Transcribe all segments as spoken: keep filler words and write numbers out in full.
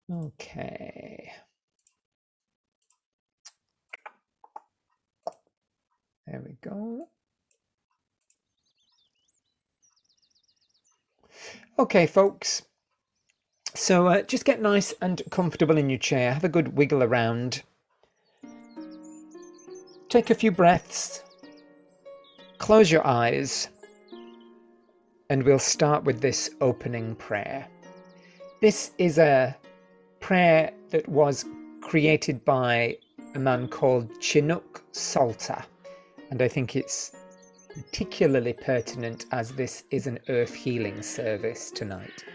Okay. There we go. Okay, folks. So uh, just get nice and comfortable in your chair. Have a good wiggle around. Take a few breaths. Close your eyes. And we'll start with this opening prayer. This is a prayer that was created by a man called Chinook Salter. And I think it's particularly pertinent as this is an earth healing service tonight.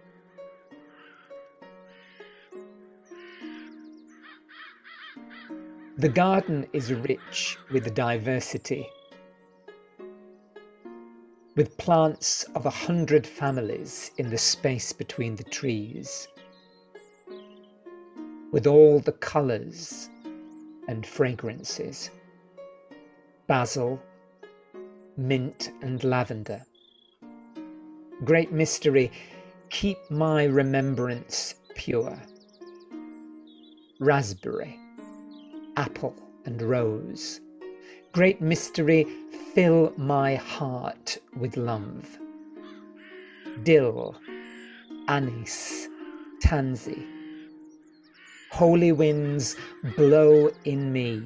The garden is rich with diversity, with plants of a hundred families in the space between the trees, with all the colours and fragrances, basil, mint and lavender. Great mystery, keep my remembrance pure. Raspberry, apple and rose. Great mystery, fill my heart with love. Dill, anise, tansy. Holy winds blow in me.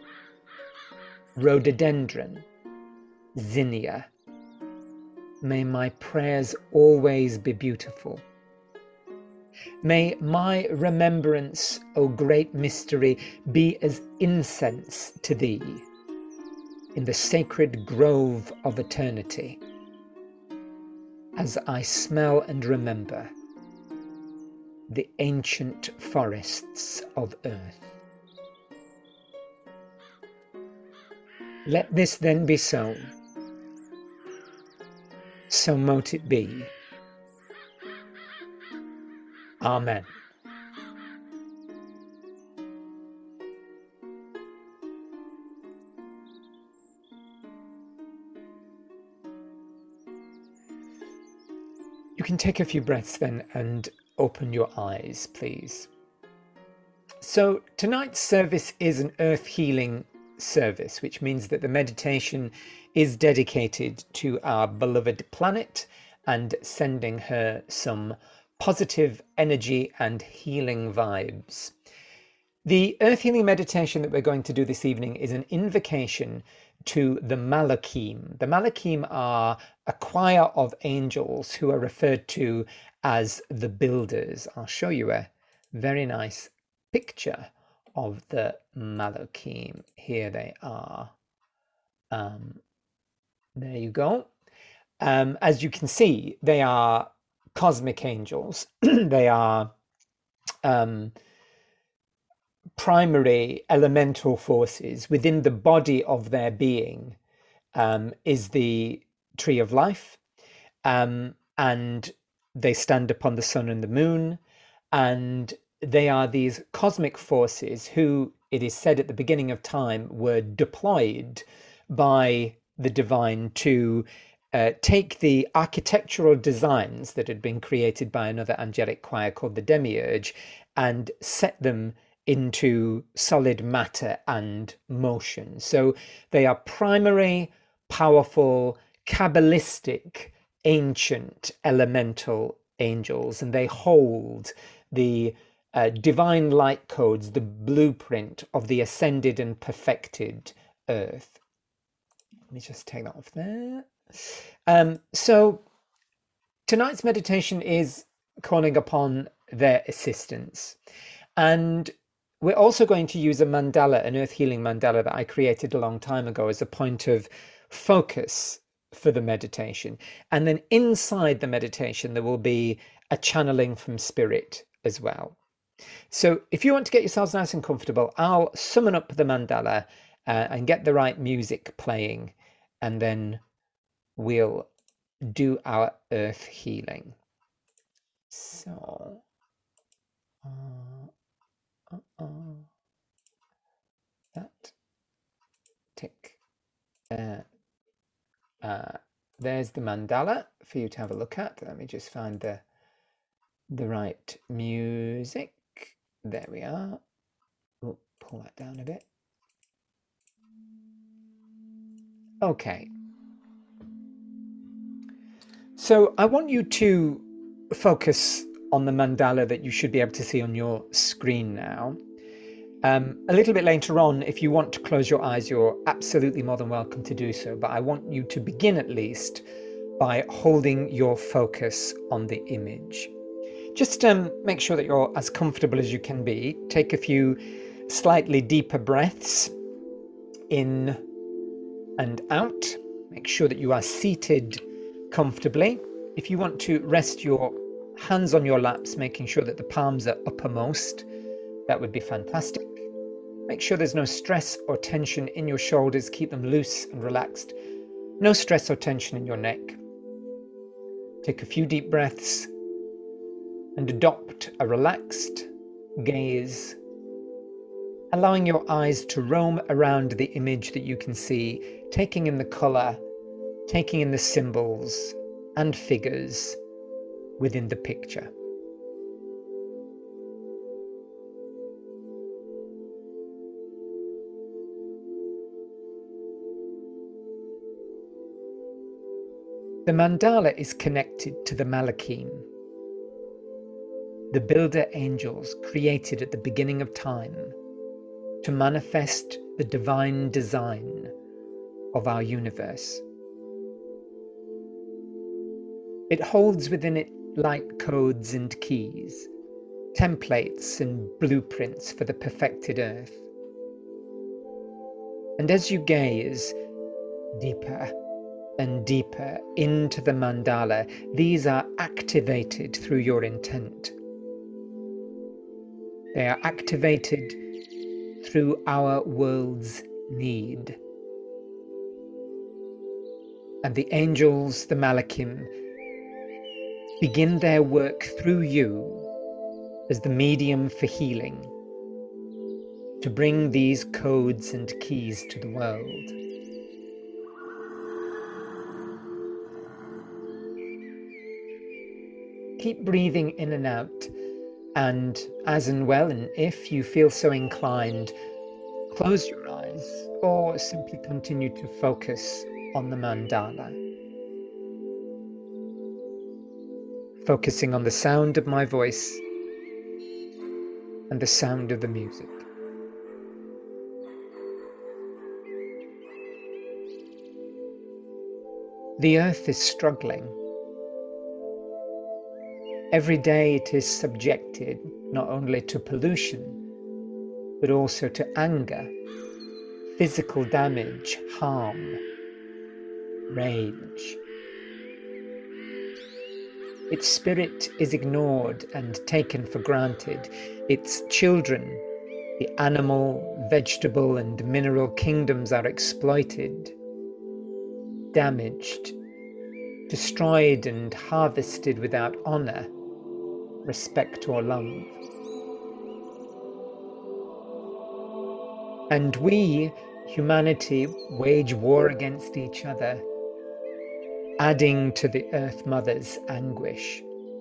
Rhododendron, zinnia. May my prayers always be beautiful. May my remembrance, O great mystery, be as incense to thee in the sacred grove of eternity, as I smell and remember the ancient forests of earth. Let this then be so. So mote it be. Amen. You can take a few breaths then and open your eyes, please. So tonight's service is an earth healing service, which means that the meditation is dedicated to our beloved planet and sending her some positive energy and healing vibes. The earth healing meditation that we're going to do this evening is an invocation to the Malachim. The Malachim are a choir of angels who are referred to as the builders. I'll show you a very nice picture of the Malachim. Here they are. Um, there you go. Um, as you can see, they are cosmic angels. They are um, primary elemental forces. Within the body of their being um, is the tree of life, um, and they stand upon the sun and the moon, and they are these cosmic forces who, it is said at the beginning of time, were deployed by the divine to uh, take the architectural designs that had been created by another angelic choir called the Demiurge and set them into solid matter and motion. So they are primary, powerful, Kabbalistic, ancient elemental angels, and they hold the uh, divine light codes, the blueprint of the ascended and perfected earth. Let me just take that off there. Um, so tonight's meditation is calling upon their assistance. And we're also going to use a mandala, an earth healing mandala that I created a long time ago as a point of focus for the meditation. And then inside the meditation, there will be a channeling from spirit as well. So if you want to get yourselves nice and comfortable, I'll summon up the mandala uh, and get the right music playing, and then we'll do our earth healing. So, uh, uh, uh, that tick. Uh, uh, there's the mandala for you to have a look at. Let me just find the the right music. There we are. Oh, pull that down a bit. Okay. So I want you to focus on the mandala that you should be able to see on your screen now. Um, a little bit later on, if you want to close your eyes, you're absolutely more than welcome to do so. But I want you to begin at least by holding your focus on the image. Just um, make sure that you're as comfortable as you can be. Take a few slightly deeper breaths in and out. Make sure that you are seated comfortably. If you want to rest your hands on your laps, making sure that the palms are uppermost, that would be fantastic. Make sure there's no stress or tension in your shoulders. Keep them loose and relaxed. No stress or tension in your neck. Take a few deep breaths and adopt a relaxed gaze, allowing your eyes to roam around the image that you can see, taking in the color, taking in the symbols and figures within the picture. The mandala is connected to the Malachim, the builder angels created at the beginning of time to manifest the divine design of our universe. It holds within it light codes and keys, templates and blueprints for the perfected earth. And as you gaze deeper and deeper into the mandala, these are activated through your intent. They are activated through our world's need. And the angels, the Malachim, begin their work through you as the medium for healing, to bring these codes and keys to the world. Keep breathing in and out, and as and well, and if you feel so inclined, close your eyes or simply continue to focus on the mandala. Focusing on the sound of my voice and the sound of the music. The earth is struggling. Every day it is subjected not only to pollution, but also to anger, physical damage, harm, rage. Its spirit is ignored and taken for granted. Its children, the animal, vegetable, and mineral kingdoms are exploited, damaged, destroyed, and harvested without honor, respect, or love. And we, humanity, wage war against each other, adding to the Earth Mother's anguish.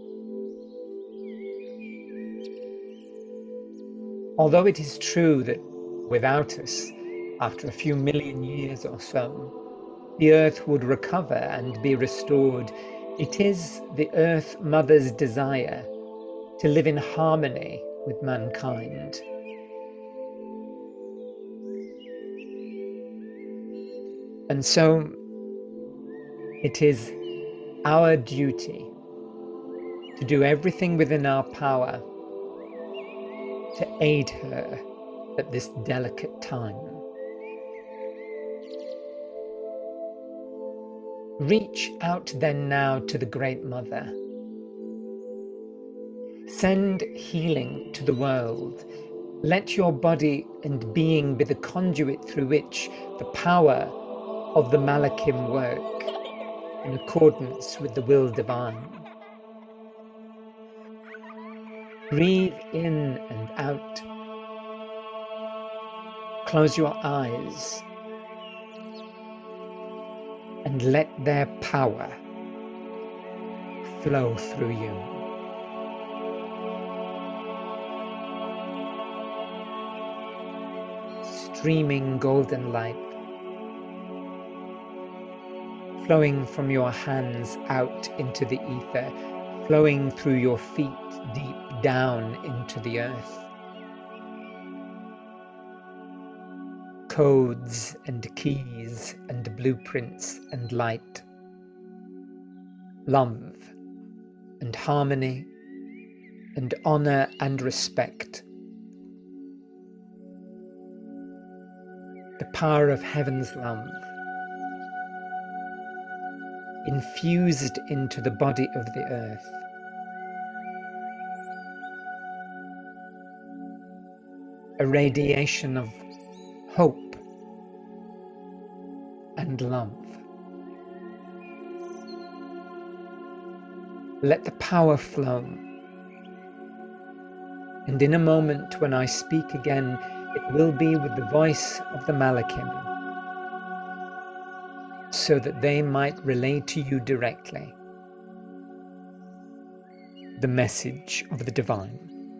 Although it is true that without us, after a few million years or so, the Earth would recover and be restored, it is the Earth Mother's desire to live in harmony with mankind. And so it is our duty to do everything within our power to aid her at this delicate time. Reach out then now to the Great Mother. Send healing to the world. Let your body and being be the conduit through which the power of the Malachim work in accordance with the will divine. Breathe in and out. Close your eyes and let their power flow through you. streaming golden light, flowing from your hands out into the ether, flowing through your feet deep down into the earth. Codes and keys and blueprints and light, love and harmony and honor and respect. The power of heaven's love infused into the body of the earth. A radiation of hope and love. Let the power flow. And in a moment when I speak again, it will be with the voice of the Malachim, so that they might relay to you directly the message of the divine.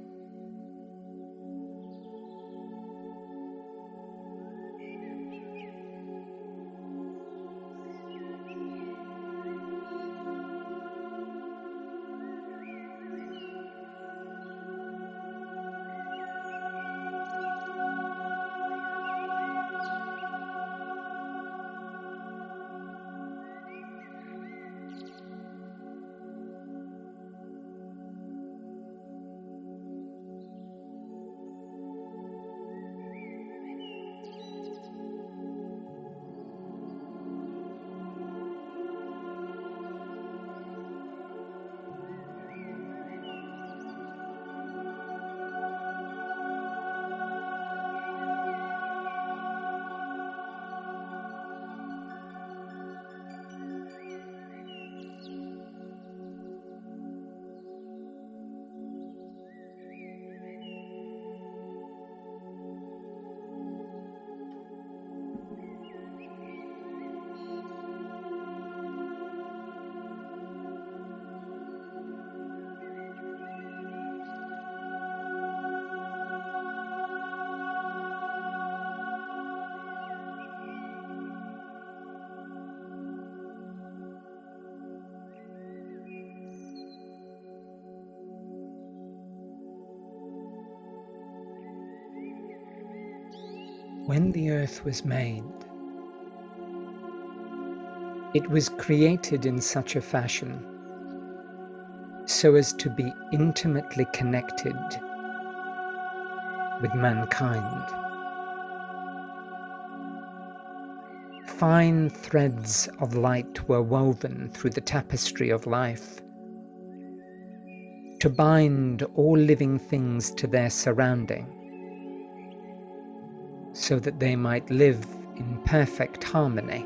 When the earth was made, it was created in such a fashion so as to be intimately connected with mankind. Fine threads of light were woven through the tapestry of life to bind all living things to their surrounding, so that they might live in perfect harmony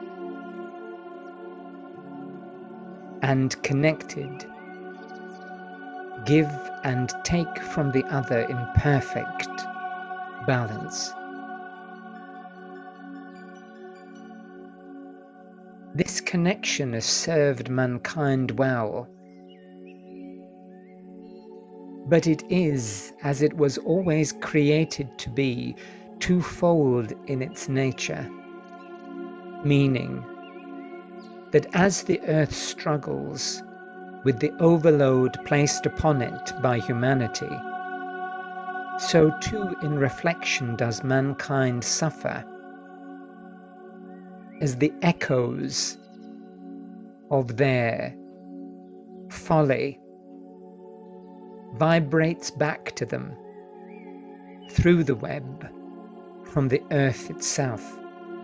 and connected, give and take from the other in perfect balance. This connection has served mankind well, but it is, as it was always created to be, twofold in its nature, meaning that as the earth struggles with the overload placed upon it by humanity, so too in reflection does mankind suffer, as the echoes of their folly vibrates back to them through the web from the earth itself.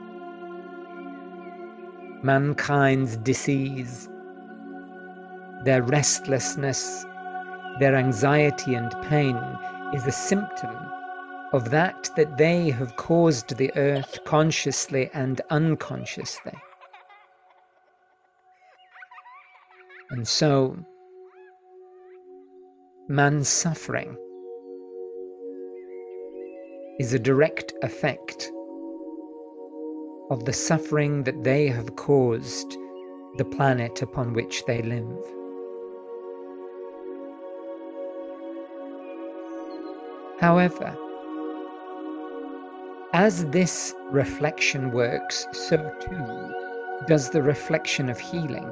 Mankind's disease, their restlessness, their anxiety and pain is a symptom of that that they have caused the earth consciously and unconsciously. And so, man's suffering is a direct effect of the suffering that they have caused the planet upon which they live. However, As this reflection works, so too does the reflection of healing.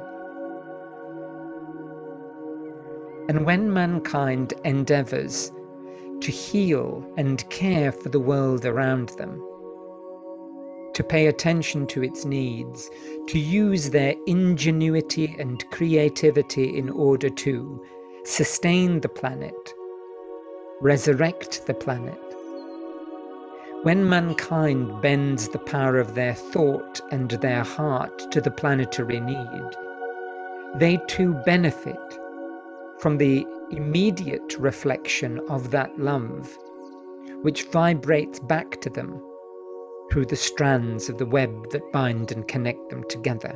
And when mankind endeavors to heal and care for the world around them, to pay attention to its needs, to use their ingenuity and creativity in order to sustain the planet, resurrect the planet, when mankind bends the power of their thought and their heart to the planetary need, they too benefit from the immediate reflection of that love, which vibrates back to them through the strands of the web that bind and connect them together.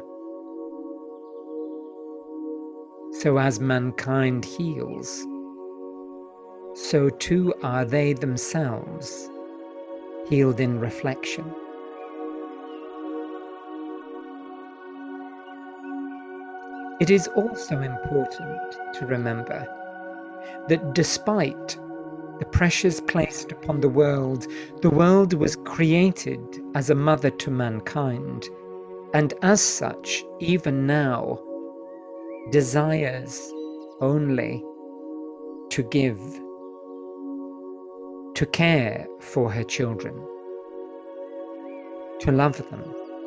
So as mankind heals, so too are they themselves healed in reflection. It is also important to remember that despite the pressures placed upon the world, the world was created as a mother to mankind, and as such, even now, desires only to give, to care for her children, to love them.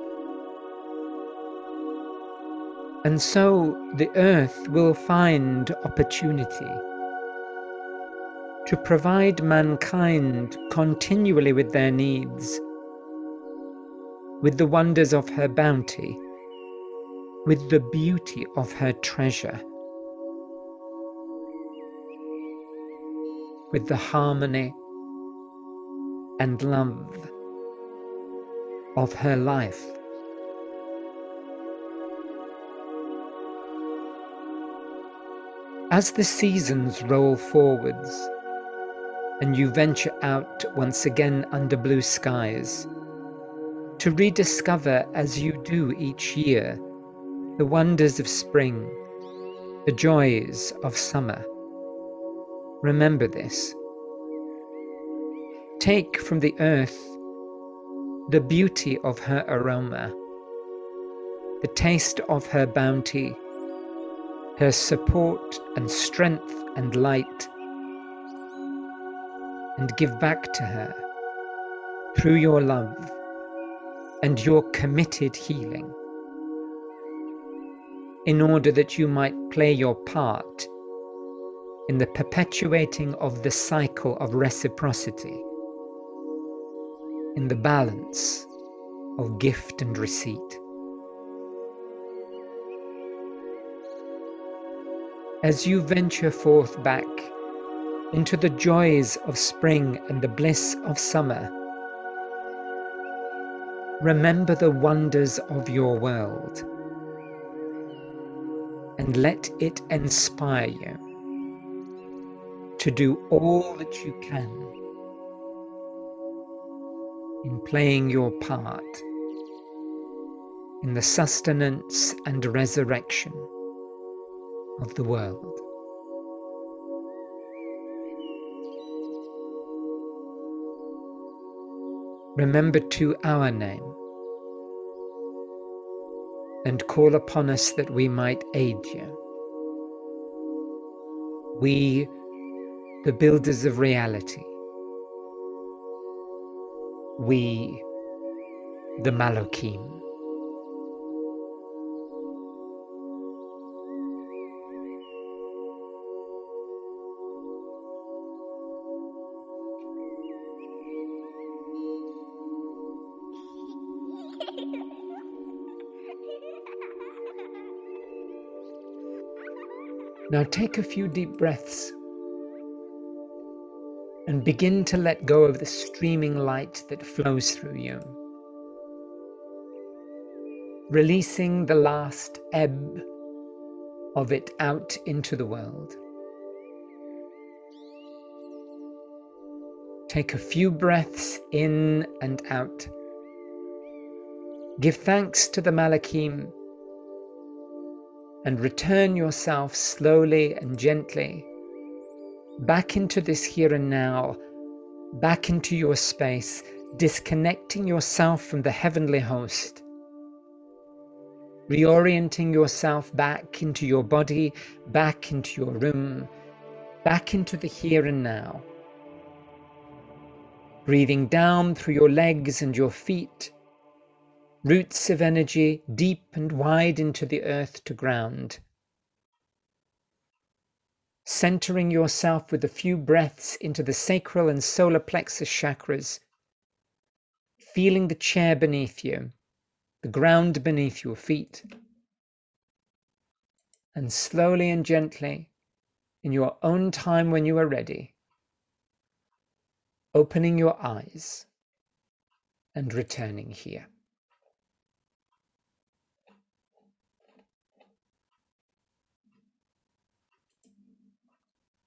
And so the earth will find opportunity to provide mankind continually with their needs, with the wonders of her bounty, with the beauty of her treasure, with the harmony and love of her life. As the seasons roll forwards, and you venture out once again under blue skies, to rediscover, as you do each year, the wonders of spring, the joys of summer, remember this. Take from the earth the beauty of her aroma, the taste of her bounty, her support and strength and light, and give back to her through your love and your committed healing, in order that you might play your part in the perpetuating of the cycle of reciprocity, in the balance of gift and receipt. As you venture forth back into the joys of spring and the bliss of summer, remember the wonders of your world, and let it inspire you to do all that you can in playing your part in the sustenance and resurrection of the world. Remember too our name, and call upon us that we might aid you. We, the builders of reality. We, the Malachim. Now take a few deep breaths and begin to let go of the streaming light that flows through you, releasing the last ebb of it out into the world. Take a few breaths in and out. Give thanks to the Malachim and return yourself slowly and gently back into this here and now, back into your space, disconnecting yourself from the heavenly host, reorienting yourself back into your body, back into your room, back into the here and now. Breathing down through your legs and your feet, roots of energy deep and wide into the earth to ground. Centering yourself with a few breaths into the sacral and solar plexus chakras, feeling the chair beneath you, the ground beneath your feet, and slowly and gently, in your own time when you are ready, opening your eyes and returning here.